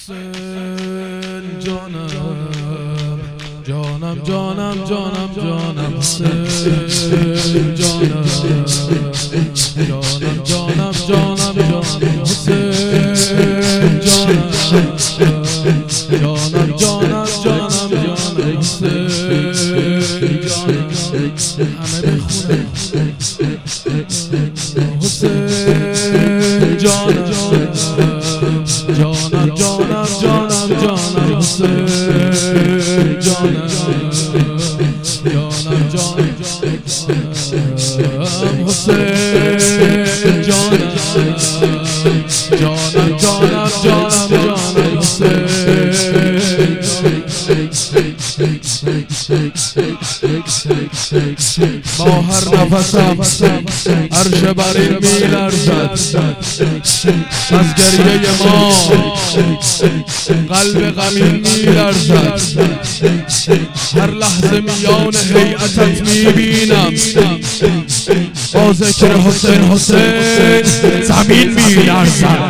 حسین جانم جانم جانم جانم جانم حسین جانم جانم جانم جانم جانم حسین جانم جانم جانم جانم جانم حسین جانم همه بخونم حسین جانم جانم جانم جانم جانم حسین جانم جانم جانم حسین جانم جانم جانم جانم جانم حسین با هر نفسم عرش بر این می‌لرزد از گریه ما قلب غمین می‌لرزد هر لحظه میان هیئتت می‌بینم با ذکر حسین حسین زمین می‌لرزد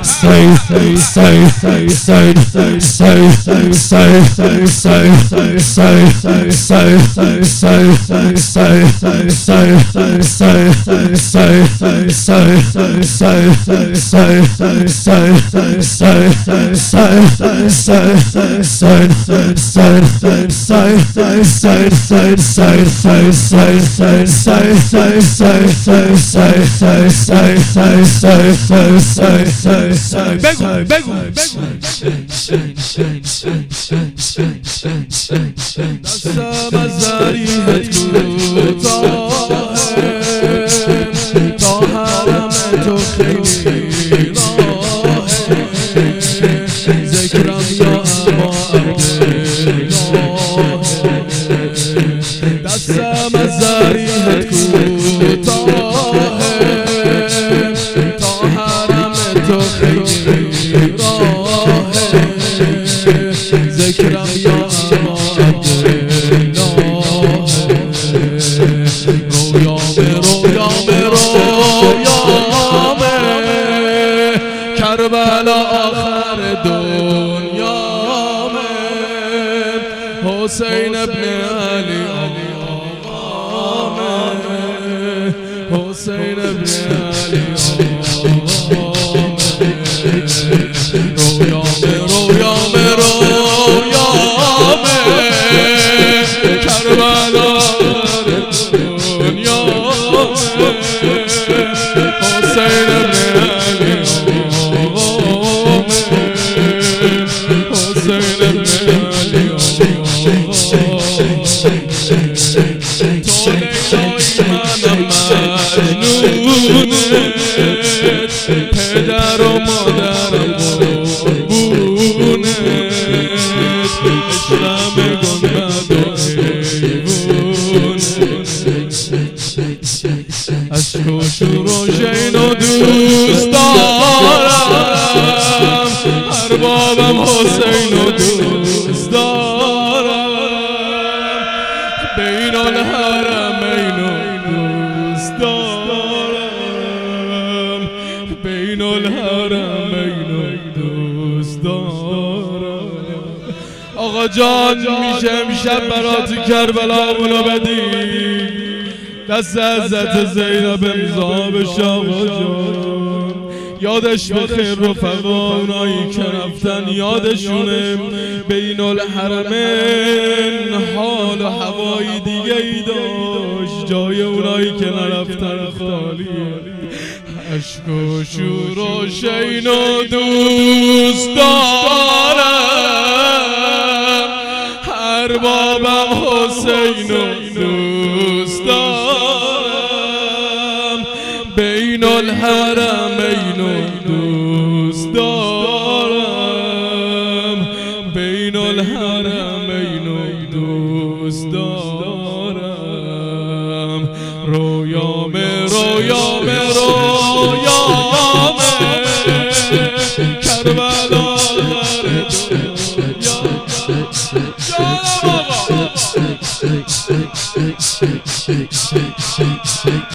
دستم از ذریعت کوتاه تا حرم تو خیلی راه ذکرم یا اما عبدالله دستم از ذریعت کوتاه تا حرم تو خیلی راه ذکرم یا اما کربلا آخر دنیا میں حسین ابن علی آقا میں حسین ابن علی آقا میں رویا میں کربلا آخر دنیا میں حسین ابن علی پدر و مادرم قربونت عشقم گنبد و حیوونت عشق و شور و شین و دوست دارم اربابم حسین و دوست دارم بین الحرمین و دوست دارم بین الحرمین و دوست دارم آقا جان میشه امشب برات کربلامونو بدی دست حضرت زینب امضا بشه آقا جان یادش بخیر رفقا اونایی که رفتن یادشونه بین الحرمین حال و هوای دیگه ای داشت جای اونایی که نرفتن خالیه عشق و شور و شین و دوست دارم اربابم حسین و دوست دارم بین الحرمین و دوست دارم